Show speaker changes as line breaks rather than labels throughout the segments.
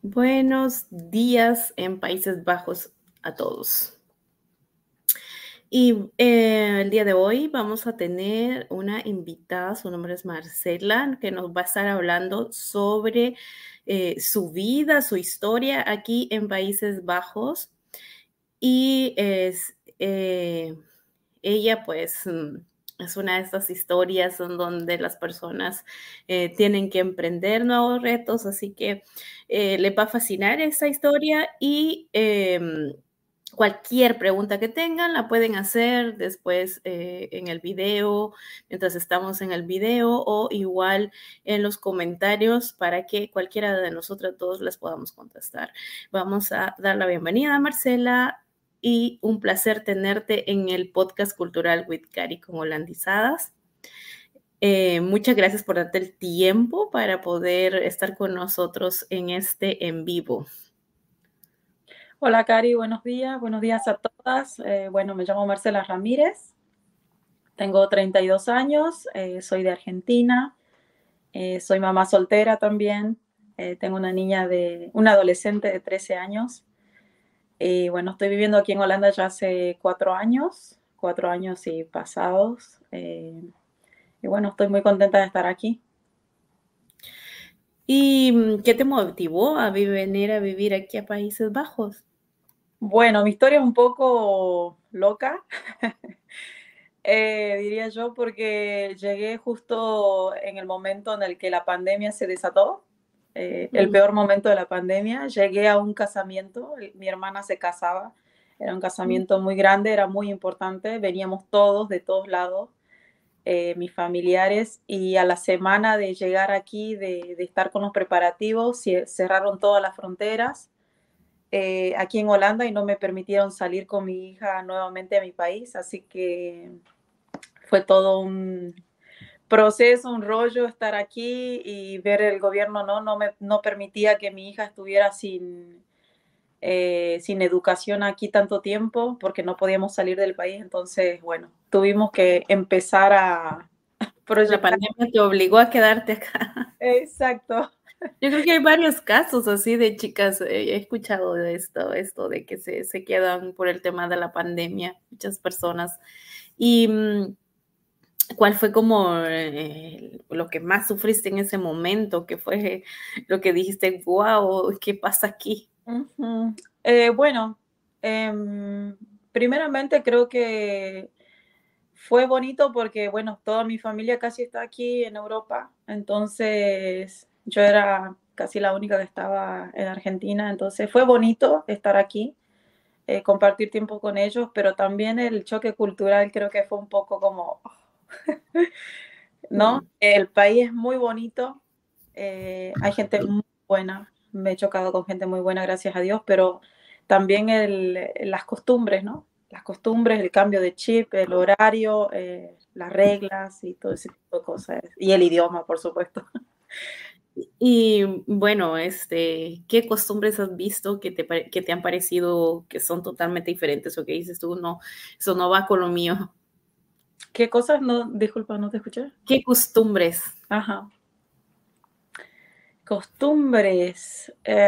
Buenos días en Países Bajos a todos. Y el día de hoy vamos a tener una invitada, su nombre es Marcela, que nos va a estar hablando sobre su vida, su historia aquí en Países Bajos. Y ella pues es una de estas historias en donde las personas tienen que emprender nuevos retos, así que les va a fascinar esta historia y cualquier pregunta que tengan la pueden hacer después en el video, mientras estamos en el video o igual en los comentarios para que cualquiera de nosotros todos les podamos contestar. Vamos a dar la bienvenida a Marcela y un placer tenerte en el podcast Cultural with Cari con Holandizadas. Muchas gracias por darte el tiempo para poder estar con nosotros en este en vivo.
Hola Cari, buenos días a todas. Me llamo Marcela Ramírez, tengo 32 años, soy de Argentina, soy mamá soltera también, tengo una adolescente de 13 años. Y bueno, estoy viviendo aquí en Holanda ya hace 4 años y pasados. Y bueno, estoy muy contenta de estar aquí.
¿Y qué te motivó a venir a vivir aquí a Países Bajos?
Bueno, mi historia es un poco loca. Diría yo, porque llegué justo en el momento en el que la pandemia se desató, el peor momento de la pandemia. Llegué a un casamiento, mi hermana se casaba, era un casamiento muy grande, era muy importante, veníamos todos de todos lados, mis familiares, y a la semana de llegar aquí, de estar con los preparativos, cerraron todas las fronteras. Aquí en Holanda y no me permitieron salir con mi hija nuevamente a mi país, así que fue todo un proceso, un rollo estar aquí y ver el gobierno no permitía que mi hija estuviera sin educación aquí tanto tiempo porque no podíamos salir del país. Entonces, bueno, tuvimos que empezar a
La
proyectar.
pandemia te obligó a quedarte acá.
Exacto.
Yo creo que hay varios casos así de chicas, he escuchado de esto de que se quedan por el tema de la pandemia, muchas personas. ¿Y cuál fue como lo que más sufriste en ese momento? ¿Qué fue lo que dijiste, wow, qué pasa aquí?
Uh-huh. Bueno, primeramente creo que fue bonito porque, bueno, toda mi familia casi está aquí en Europa, entonces yo era casi la única que estaba en Argentina, entonces fue bonito estar aquí, compartir tiempo con ellos, pero también el choque cultural creo que fue un poco como, ¿no?
Mm.
El país es muy bonito, hay gente muy buena, me he chocado con gente muy buena, gracias a Dios, pero también las costumbres, ¿no? Las costumbres, el cambio de chip, el horario, las reglas y todo ese tipo de cosas. Y el idioma, por supuesto.
Y bueno, ¿qué costumbres has visto que te han parecido que son totalmente diferentes o que dices tú, no, eso no va con lo mío?
¿Qué cosas? No, disculpa, no te escuché.
¿Qué costumbres?
Ajá. Costumbres.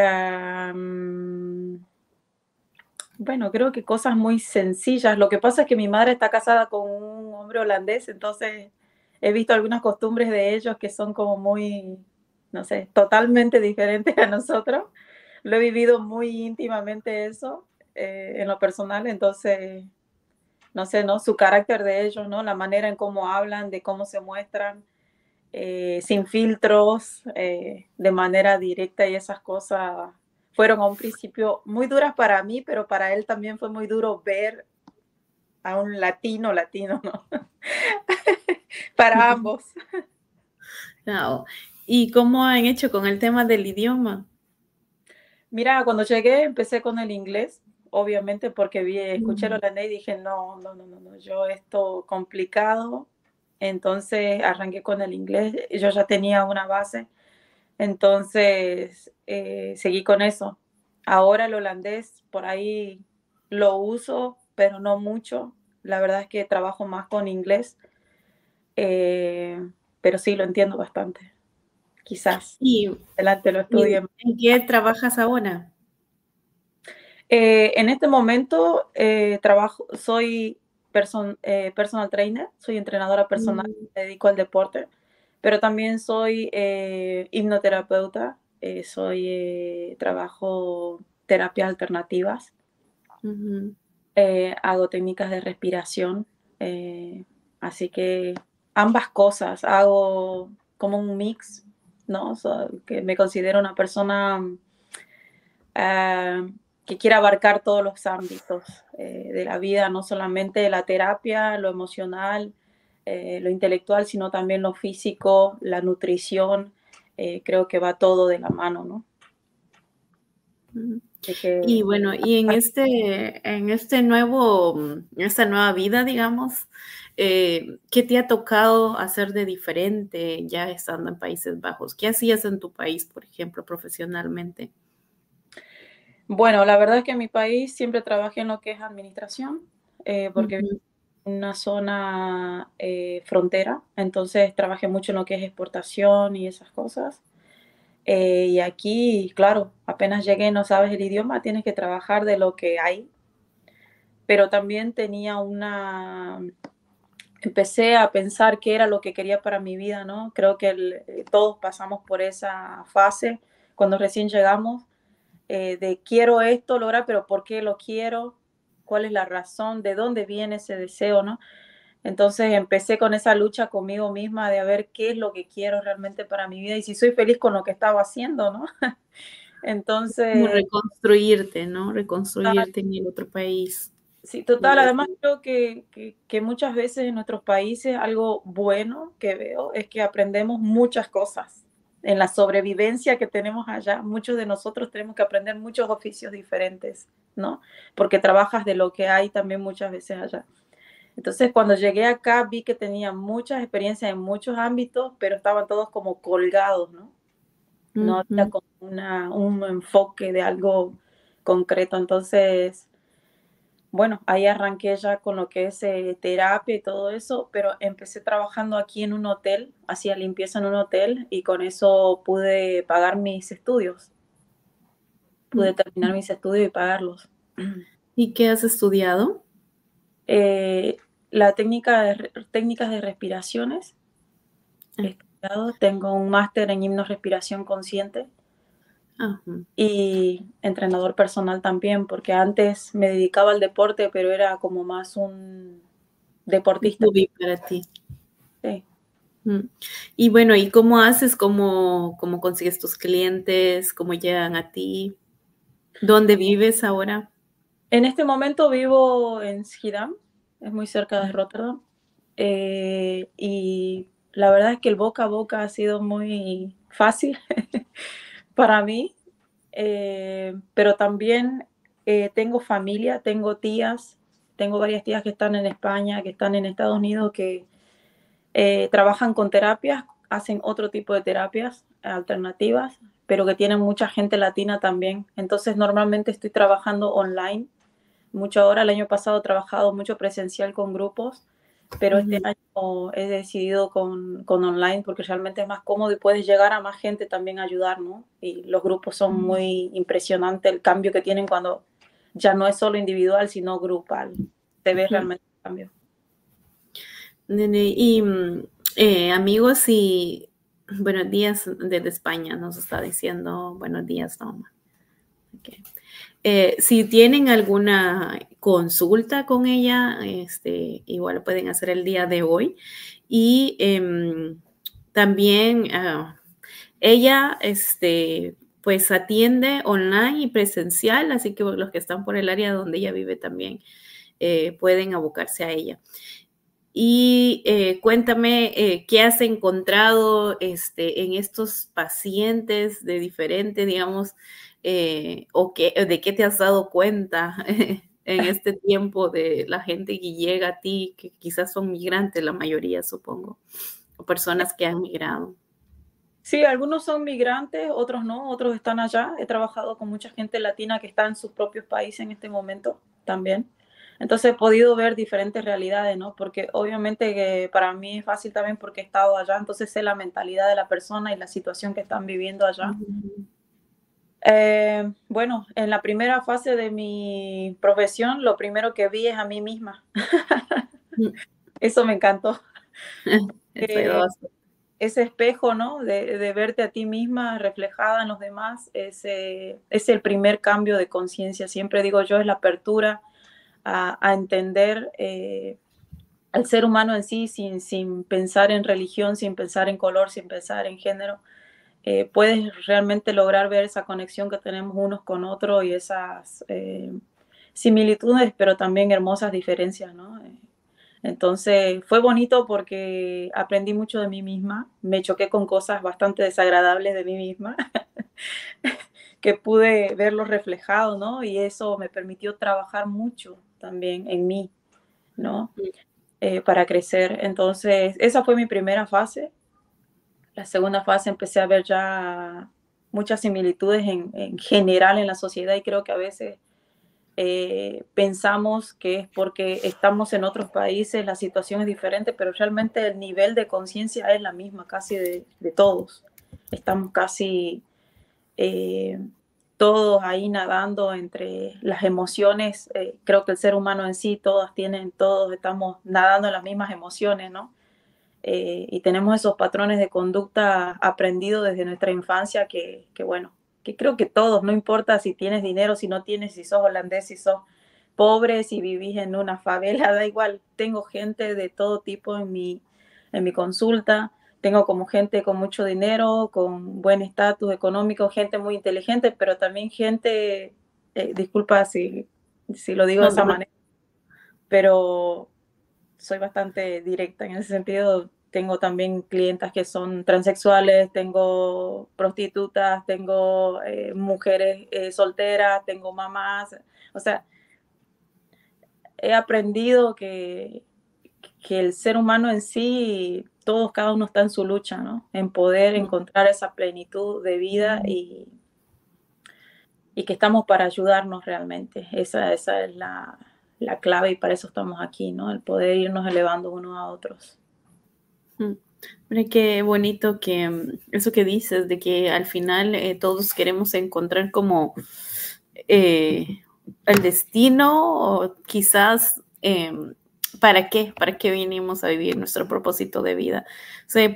Bueno, creo que cosas muy sencillas. Lo que pasa es que mi madre está casada con un hombre holandés, entonces he visto algunas costumbres de ellos que son como muy, no sé, totalmente diferentes a nosotros. Lo he vivido muy íntimamente eso, en lo personal, entonces, no sé, ¿no? Su carácter de ellos, ¿no? La manera en cómo hablan, de cómo se muestran, sin filtros, de manera directa, y esas cosas fueron a un principio muy duras para mí, pero para él también fue muy duro ver a un latino, ¿no? Para ambos.
No. ¿Y cómo han hecho con el tema del idioma?
Mira, cuando llegué empecé con el inglés, obviamente porque escuché el holandés y dije, no, no, no, no, no, yo esto complicado. Entonces arranqué con el inglés, yo ya tenía una base, entonces seguí con eso. Ahora el holandés por ahí lo uso, pero no mucho. La verdad es que trabajo más con inglés, pero sí lo entiendo bastante. quizás
¿Y,
adelante lo
y
estudie.
en qué trabajas ahora?
En este momento soy personal trainer, soy entrenadora personal,
Mm,
me dedico al deporte, pero también soy hipnoterapeuta, trabajo terapias alternativas,
ujú.
hago técnicas de respiración, eh, así que ambas cosas, hago como un mix, ¿no? Que me considero una persona ah, que quiere abarcar todos los ámbitos de la vida, no solamente la terapia, lo emocional, lo intelectual, sino también lo físico, la nutrición. Creo que va todo de la mano, ¿no?
Ujú.
De que,
Y bueno, y en este nuevo, en esta nueva vida, digamos, ¿qué te ha tocado hacer de diferente ya estando en Países Bajos? ¿Qué hacías en tu país, por ejemplo, profesionalmente?
bueno, la verdad es que en mi país siempre trabajé en lo que es administración, porque
Ujú,
una zona frontera, entonces trabajé mucho en lo que es exportación y esas cosas. Y aquí, claro, apenas llegué, no sabes el idioma, tienes que trabajar de lo que hay, pero también empecé a pensar qué era lo que quería para mi vida, ¿no? Creo que todos pasamos por esa fase cuando recién llegamos, de quiero esto, lograr, pero ¿por qué lo quiero? ¿Cuál es la razón? ¿De dónde viene ese deseo, no? Entonces empecé con esa lucha conmigo misma de a ver qué es lo que quiero realmente para mi vida y si soy feliz con lo que estaba haciendo, ¿no?
como
Entonces,
reconstruirte, ¿no? Reconstruirte en el otro país.
sí,
Y
total. Además,
así.
creo que muchas veces en nuestros países algo bueno que veo es que aprendemos muchas cosas. En la sobrevivencia que tenemos allá, muchos de nosotros tenemos que aprender muchos oficios diferentes, ¿no? Porque trabajas de lo que hay también muchas veces allá. Entonces, cuando llegué acá, vi que tenía muchas experiencias en muchos ámbitos, pero estaban todos como colgados, ¿no? No había
Ujú.
como un enfoque de algo concreto. Entonces, bueno, ahí arranqué ya con lo que es terapia y todo eso, pero empecé trabajando aquí en un hotel, hacía limpieza en un hotel y con eso pude pagar mis estudios, pude
Mm.
terminar mis estudios y pagarlos.
¿Y qué has estudiado?
Eh, técnicas de respiraciones he
Ah,
estudiado, tengo un máster en hipnorrespiración consciente
ajá.
y entrenador personal también, porque antes me dedicaba al deporte, pero era como más un
Un
deportista.
hobby para ti.
Sí.
Mm. Y bueno, ¿y cómo haces? ¿Cómo consigues tus clientes? ¿Cómo llegan a ti? ¿Dónde vives ahora?
En este momento vivo en Schiedam, es muy cerca de Rotterdam, y la verdad es que el boca a boca ha sido muy fácil para mí, pero también tengo familia, tengo tías, tengo varias tías que están en España, que están en Estados Unidos, que trabajan con terapias, hacen otro tipo de terapias alternativas, pero que tienen mucha gente latina también. Entonces normalmente estoy trabajando online mucho ahora. El año pasado he trabajado mucho presencial con grupos, pero este
Ujú.
año he decidido con online porque realmente es más cómodo y puedes llegar a más gente también a ayudar, ¿no? Y los grupos son muy impresionantes el cambio que tienen cuando ya no es solo individual, sino grupal. Se ve
Ujú.
realmente el cambio.
Nene, y amigos y buenos días desde España, nos está diciendo buenos días, Norma. Ok. Si tienen alguna consulta con ella, igual lo pueden hacer el día de hoy. Y también ella, pues atiende online y presencial, así que los que están por el área donde ella vive también pueden abocarse a ella. Y cuéntame qué has encontrado en estos pacientes de diferente, digamos, de qué te has dado cuenta en este tiempo de la gente que llega a ti, que quizás son migrantes, la mayoría, supongo, o personas que han migrado.
Sí, algunos son migrantes, otros no, otros están allá. He trabajado con mucha gente latina que está en sus propios países en este momento también. Entonces he podido ver diferentes realidades, ¿no? Porque obviamente que para mí es fácil también porque he estado allá, entonces sé la mentalidad de la persona y la situación que están viviendo allá.
Ujú.
Bueno, en la primera fase de mi profesión, lo primero que vi es a mí misma. Eso me encantó.
Eso ayuda bastante.
Ese espejo, ¿no? De verte a ti misma reflejada en los demás, es el primer cambio de conciencia. Siempre digo yo, es la apertura a entender al ser humano en sí sin pensar en religión, sin pensar en color, sin pensar en género. Puedes realmente lograr ver esa conexión que tenemos unos con otros y esas similitudes, pero también hermosas diferencias, ¿no? Entonces fue bonito porque aprendí mucho de mí misma, me choqué con cosas bastante desagradables de mí misma, que pude verlo reflejado, ¿no? Y eso me permitió trabajar mucho también en mí, ¿no? Para crecer. Entonces, esa fue mi primera fase. La segunda fase empecé a ver ya muchas similitudes en general en la sociedad y creo que a veces pensamos que es porque estamos en otros países, la situación es diferente, pero realmente el nivel de conciencia es la misma casi de todos. Estamos casi eh, todos ahí nadando entre las emociones. Creo que el ser humano en sí, todos estamos nadando en las mismas emociones, ¿no? Y tenemos esos patrones de conducta aprendidos desde nuestra infancia bueno, que creo que todos, no importa si tienes dinero, si no tienes, si sos holandés, si sos pobre, si vivís en una favela, da igual. Tengo gente de todo tipo en mi consulta. Tengo como gente con mucho dinero, con buen estatus económico, gente muy inteligente, pero también gente, disculpa si lo digo de
No te
esa manera, pero soy bastante directa en ese sentido. Tengo también clientas que son transexuales, tengo prostitutas, tengo mujeres solteras, tengo mamás. O sea, he aprendido que el ser humano en sí, todos, cada uno está en su lucha, ¿no? En poder encontrar esa plenitud de vida y que estamos para ayudarnos realmente. Esa es la clave y para eso estamos aquí, ¿no? El poder irnos elevando unos a otros.
Hombre, qué bonito que eso que dices, de que al final todos queremos encontrar como eh, el destino o quizás ¿para qué vinimos a vivir nuestro propósito de vida? O sea,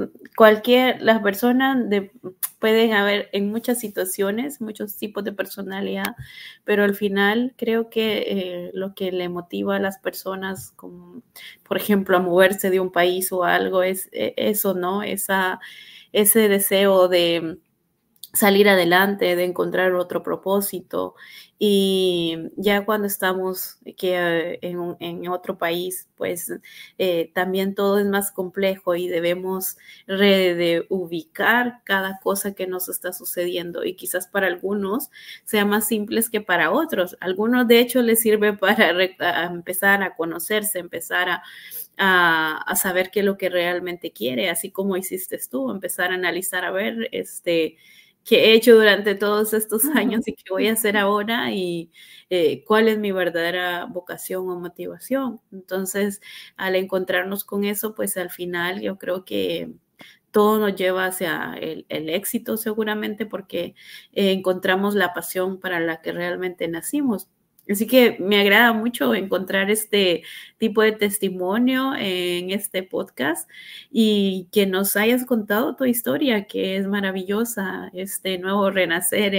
las personas pueden haber en muchas situaciones, muchos tipos de personalidad, pero al final creo que lo que le motiva a las personas, como por ejemplo a moverse de un país o algo, es eso, ¿no? Ese deseo de salir adelante, de encontrar otro propósito. Y ya cuando estamos en otro país, pues también todo es más complejo y debemos reubicar cada cosa que nos está sucediendo. Y quizás para algunos sea más simples que para otros. Algunos, de hecho, les sirve para empezar a conocerse, empezar a saber qué es lo que realmente quiere, así como hiciste tú, empezar a analizar, a ver, qué he hecho durante todos estos años y qué voy a hacer ahora y cuál es mi verdadera vocación o motivación. Entonces, al encontrarnos con eso, pues al final yo creo que todo nos lleva hacia el éxito seguramente porque encontramos la pasión para la que realmente nacimos. Así que me agrada mucho encontrar este tipo de testimonio en este podcast y que nos hayas contado tu historia, que es maravillosa, este nuevo renacer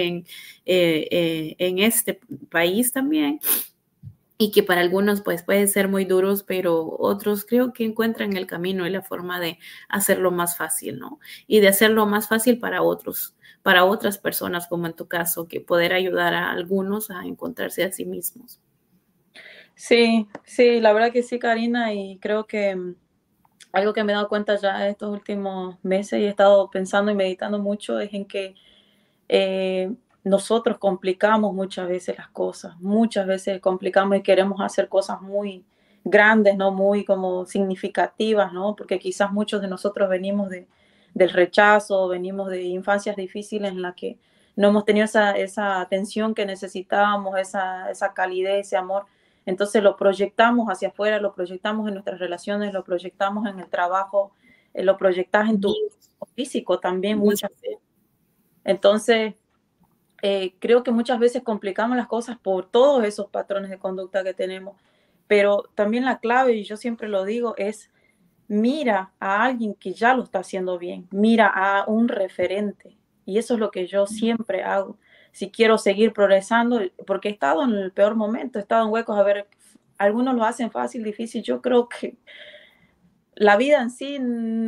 en este país también y que para algunos pues puede ser muy duros, pero otros creo que encuentran el camino y la forma de hacerlo más fácil, ¿no? Y de hacerlo más fácil para otros, para otras personas, como en tu caso, que poder ayudar a algunos a encontrarse a sí mismos.
Sí, sí, la verdad que sí, Karina, y creo que algo que me he dado cuenta ya estos últimos meses y he estado pensando y meditando mucho es en que eh, nosotros complicamos muchas veces las cosas, muchas veces complicamos y queremos hacer cosas muy grandes, ¿no? Muy como significativas, ¿no? Porque quizás muchos de nosotros venimos del rechazo, venimos de infancias difíciles en las que no hemos tenido esa atención que necesitábamos, esa calidez, ese amor. Entonces lo proyectamos hacia afuera, lo proyectamos en nuestras relaciones, lo proyectamos en el trabajo, lo proyectas en tu físico también muchas veces. Entonces, creo que muchas veces complicamos las cosas por todos esos patrones de conducta que tenemos, pero también la clave, y yo siempre lo digo, es mira a alguien que ya lo está haciendo bien, mira a un referente, y eso es lo que yo siempre hago. Si quiero seguir progresando, porque he estado en el peor momento, he estado en huecos, a ver, algunos lo hacen fácil, difícil, yo creo que la vida en sí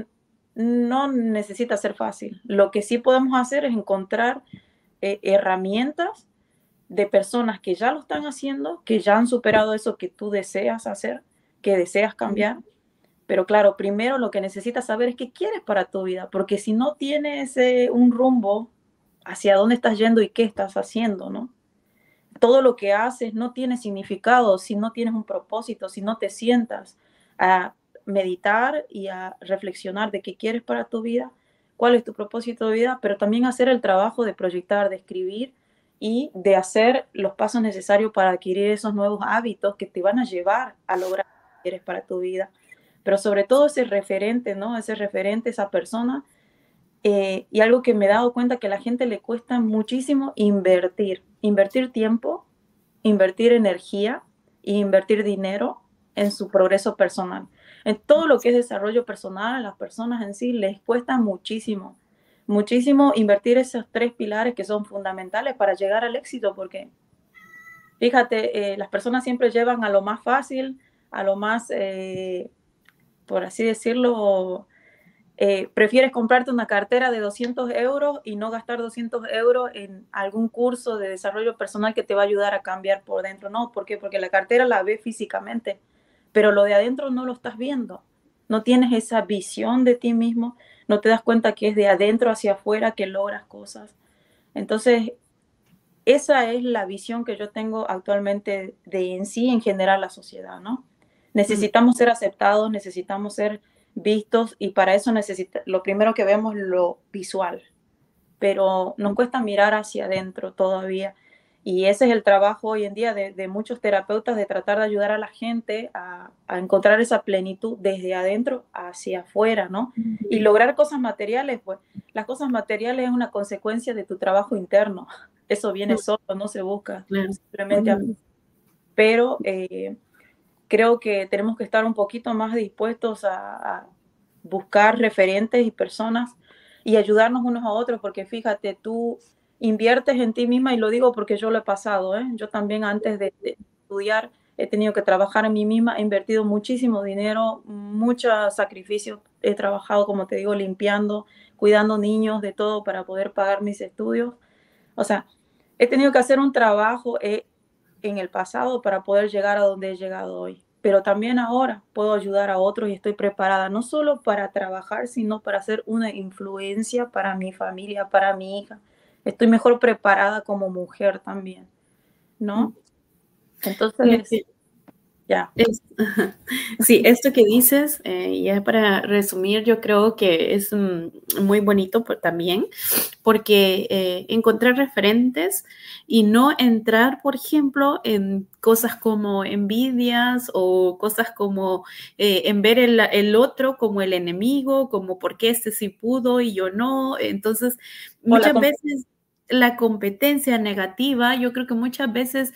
no necesita ser fácil. Lo que sí podemos hacer es encontrar herramientas de personas que ya lo están haciendo, que ya han superado eso que tú deseas hacer, que deseas cambiar. Pero claro, primero lo que necesitas saber es qué quieres para tu vida, porque si no tienes un rumbo hacia dónde estás yendo y qué estás haciendo, ¿no? Todo lo que haces no tiene significado si no tienes un propósito, si no te sientas a meditar y a reflexionar de qué quieres para tu vida, cuál es tu propósito de vida, pero también hacer el trabajo de proyectar, de escribir y de hacer los pasos necesarios para adquirir esos nuevos hábitos que te van a llevar a lograr lo que quieres para tu vida. Pero sobre todo ese referente, ¿no? Ese referente, esa persona. Y algo que me he dado cuenta que a la gente le cuesta muchísimo invertir tiempo, invertir energía e invertir dinero en su progreso personal. En todo lo que es desarrollo personal, a las personas en sí les cuesta muchísimo, muchísimo invertir esos 3 pilares que son fundamentales para llegar al éxito, porque fíjate, las personas siempre llevan a lo más fácil, a lo más, por así decirlo, prefieres comprarte una cartera de 200 euros y no gastar 200 euros en algún curso de desarrollo personal que te va a ayudar a cambiar por dentro. No, ¿por qué? Porque la cartera la ves físicamente, pero lo de adentro no lo estás viendo. No tienes esa visión de ti mismo, no te das cuenta que es de adentro hacia afuera que logras cosas. Entonces, esa es la visión que yo tengo actualmente de en sí, en general, la sociedad, ¿no? Necesitamos ser aceptados, necesitamos ser vistos y para eso lo primero que vemos lo visual, pero nos cuesta mirar hacia adentro todavía. Y ese es el trabajo hoy en día de muchos terapeutas, de tratar de ayudar a la gente a encontrar esa plenitud desde adentro hacia afuera, ¿no? Y lograr cosas materiales, pues las cosas materiales es una consecuencia de tu trabajo interno. Eso viene solo, no se busca, simplemente. Pero creo que tenemos que estar un poquito más dispuestos a buscar referentes y personas y ayudarnos unos a otros, porque fíjate, tú inviertes en ti misma, y lo digo porque yo lo he pasado, ¿eh? Yo también antes de estudiar he tenido que trabajar en mí misma, he invertido muchísimo dinero, muchos sacrificios, he trabajado, como te digo, limpiando, cuidando niños, de todo para poder pagar mis estudios. O sea, he tenido que hacer un trabajo en el pasado para poder llegar a donde he llegado hoy. Pero también ahora puedo ayudar a otros y estoy preparada no solo para trabajar, sino para ser una influencia para mi familia, para mi hija. Estoy mejor preparada como mujer también, ¿no? Entonces, ya.
Sí, esto que dices, ya para resumir, yo creo que es muy bonito también, porque encontrar referentes y no entrar, por ejemplo, en cosas como envidias o cosas como en ver el otro como el enemigo, como por qué este sí pudo y yo no. Entonces, muchas veces la competencia negativa, yo creo que muchas veces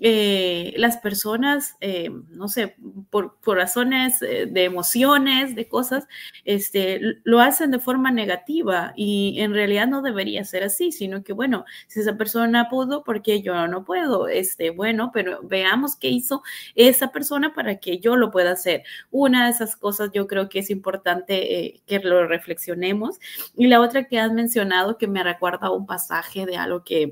las personas, no sé, por razones de emociones, de cosas, lo hacen de forma negativa y en realidad no debería ser así, sino que, bueno, si esa persona pudo, ¿por qué yo no puedo? Bueno, pero veamos qué hizo esa persona para que yo lo pueda hacer. Una de esas cosas yo creo que es importante que lo reflexionemos. Y la otra que has mencionado, que me recuerda a un pasaje de algo que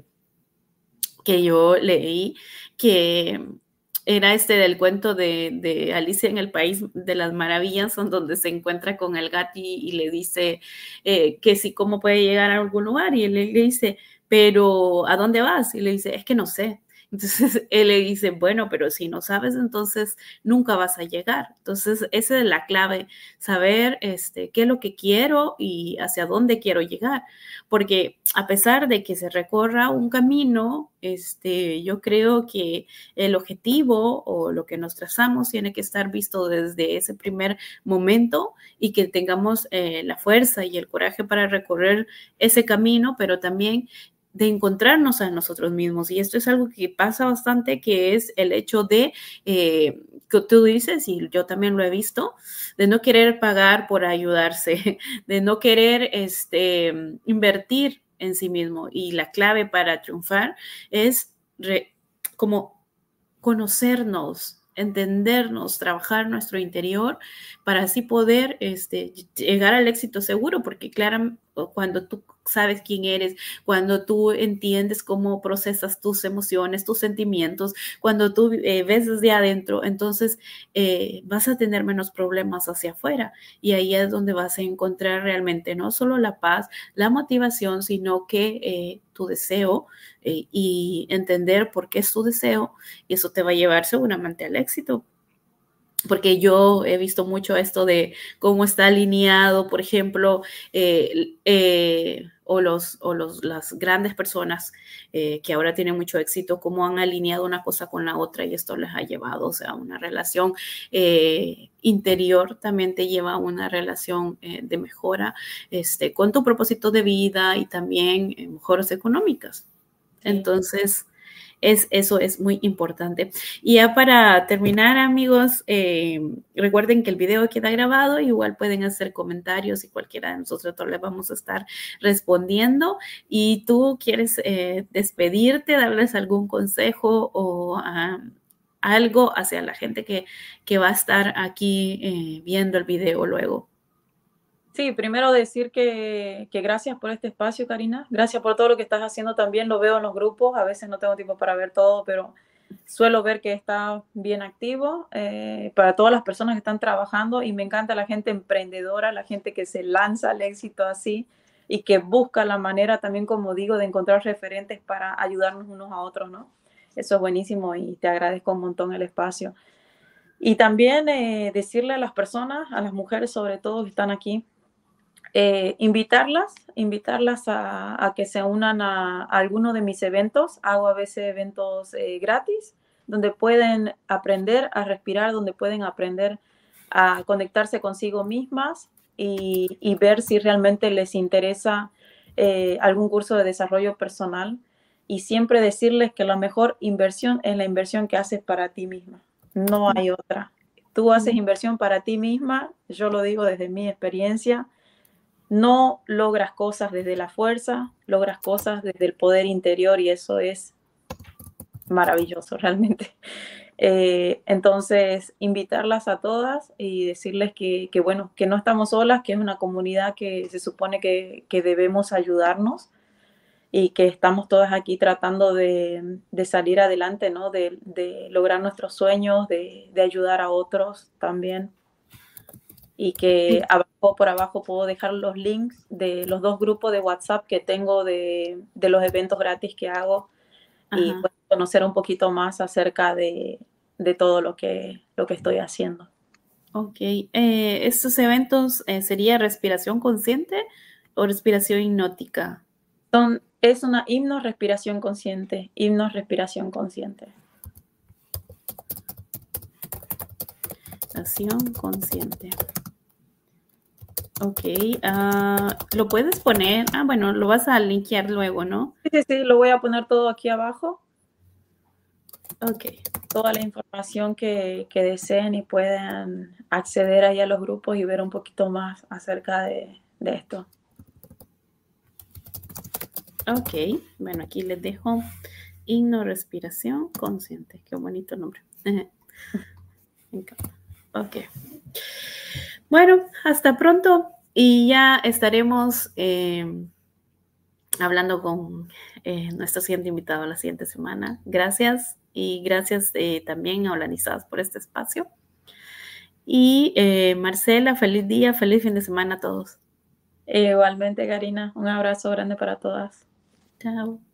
yo leí, que era del cuento de Alicia en el País de las Maravillas, donde se encuentra con el gato y le dice que sí, cómo puede llegar a algún lugar, y él le dice, pero ¿a dónde vas? Y le dice, es que no sé. Entonces él le dice, bueno, pero si no sabes, entonces nunca vas a llegar. Entonces esa es la clave, saber qué es lo que quiero y hacia dónde quiero llegar. Porque a pesar de que se recorra un camino, yo creo que el objetivo o lo que nos trazamos tiene que estar visto desde ese primer momento y que tengamos la fuerza y el coraje para recorrer ese camino, pero también de encontrarnos a nosotros mismos. Y esto es algo que pasa bastante, que es el hecho de, que tú dices, y yo también lo he visto, de no querer pagar por ayudarse, de no querer invertir en sí mismo. Y la clave para triunfar es como conocernos, entendernos, trabajar nuestro interior para así poder llegar al éxito seguro, porque claro, cuando tú sabes quién eres, cuando tú entiendes cómo procesas tus emociones, tus sentimientos, cuando tú ves desde adentro, entonces vas a tener menos problemas hacia afuera y ahí es donde vas a encontrar realmente no solo la paz, la motivación, sino que tu deseo y entender por qué es tu deseo y eso te va a llevar seguramente al éxito. Porque yo he visto mucho esto de cómo está alineado, por ejemplo, las grandes personas que ahora tienen mucho éxito, cómo han alineado una cosa con la otra y esto les ha llevado, o sea, una relación interior también te lleva a una relación de mejora con tu propósito de vida y también mejoras económicas. Sí. Entonces, eso es muy importante. Y ya para terminar, amigos, recuerden que el video queda grabado, igual pueden hacer comentarios y cualquiera de nosotros les vamos a estar respondiendo. Y tú quieres despedirte, darles algún consejo o algo hacia la gente que va a estar aquí viendo el video luego.
Sí, primero decir que gracias por este espacio, Karina. Gracias por todo lo que estás haciendo también. Lo veo en los grupos. A veces no tengo tiempo para ver todo, pero suelo ver que está bien activo para todas las personas que están trabajando y me encanta la gente emprendedora, la gente que se lanza al éxito así y que busca la manera también, como digo, de encontrar referentes para ayudarnos unos a otros, ¿no? Eso es buenísimo y te agradezco un montón el espacio. Y también decirle a las personas, a las mujeres sobre todo que están aquí, invitarlas a que se unan a alguno de mis eventos. Hago a veces eventos gratis, donde pueden aprender a respirar, donde pueden aprender a conectarse consigo mismas y ver si realmente les interesa algún curso de desarrollo personal. Y siempre decirles que la mejor inversión es la inversión que haces para ti misma. No hay otra. Tú haces inversión para ti misma, yo lo digo desde mi experiencia. No logras cosas desde la fuerza, logras cosas desde el poder interior y eso es maravilloso realmente. Entonces, invitarlas a todas y decirles bueno, que no estamos solas, que es una comunidad que se supone que debemos ayudarnos y que estamos todas aquí tratando de salir adelante, ¿no? De lograr nuestros sueños, de ayudar a otros también. Y que por abajo puedo dejar los links de los 2 grupos de WhatsApp que tengo de los eventos gratis que hago. Ajá. Y pues, conocer un poquito más acerca de todo lo que estoy haciendo.
Ok, ¿estos eventos sería respiración consciente o respiración hipnótica?
Es una himno-respiración consciente, himno-respiración consciente.
Respiración consciente. Ok, ¿lo puedes poner? Bueno, lo vas a linkear luego, ¿no?
Sí, lo voy a poner todo aquí abajo.
Ok.
Toda la información que deseen y puedan acceder ahí a los grupos y ver un poquito más acerca de esto.
Ok, bueno, aquí les dejo himno respiración consciente. Qué bonito nombre. Me encanta. Ok. Bueno, hasta pronto y ya estaremos hablando con nuestro siguiente invitado la siguiente semana. Gracias y gracias también a Organizadas por este espacio. Y Marcela, feliz día, feliz fin de semana a todos.
Igualmente, Karina, un abrazo grande para todas.
Chao.